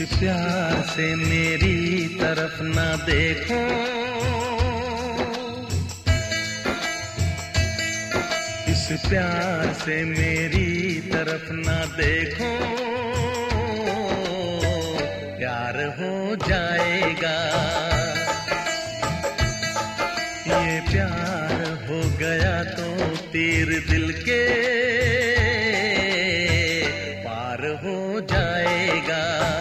प्यार से मेरी तरफ ना देखो, इस प्यार से मेरी तरफ ना देखो, प्यार हो जाएगा। ये प्यार हो गया तो तीर दिल के पार हो जाएगा।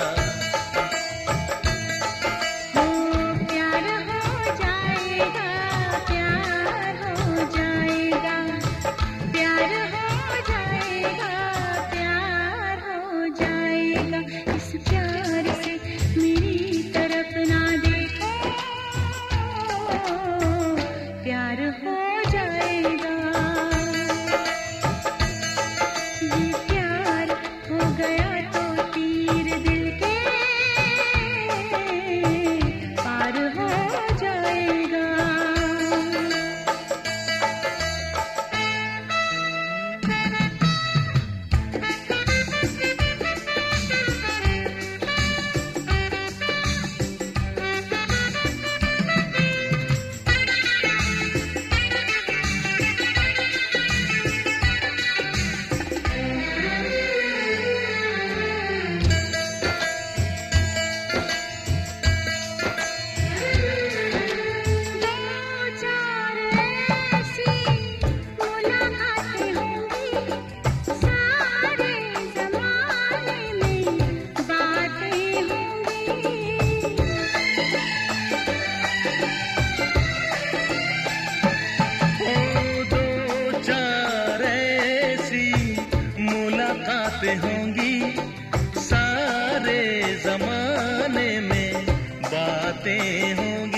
होंगी सारे जमाने में, बातें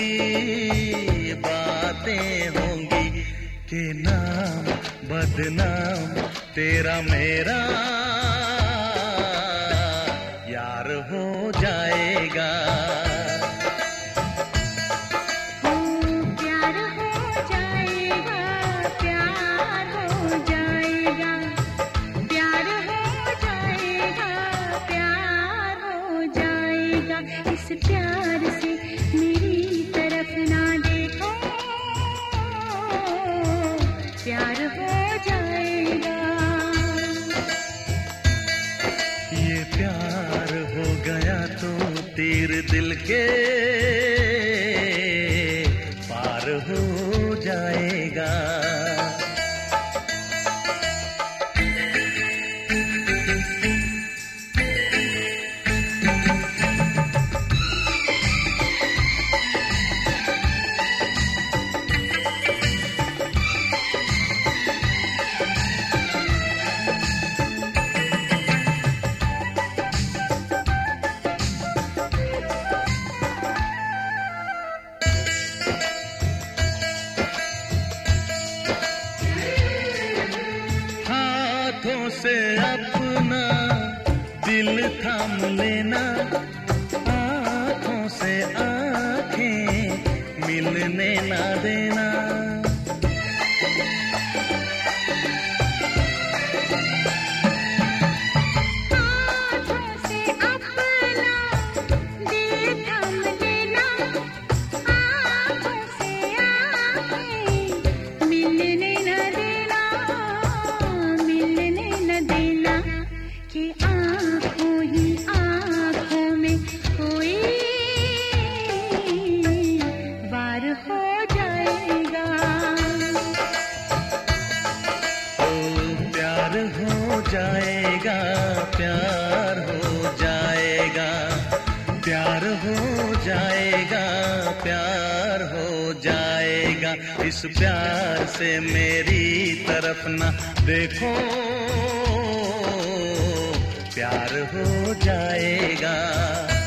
होंगी कि नाम बदनाम तेरा मेरा यार हो जाएगा। इस प्यार से मेरी तरफ ना देखो, प्यार हो जाएगा। ये प्यार हो गया तो तीर दिल के पार हो जाएगा। हाथों से अपना दिल थाम लेना, आँखों से आँखें मिलने ना देना। जाएगा प्यार हो जाएगा, प्यार हो जाएगा, प्यार हो जाएगा। इस प्यार से मेरी तरफ ना देखो, प्यार हो जाएगा।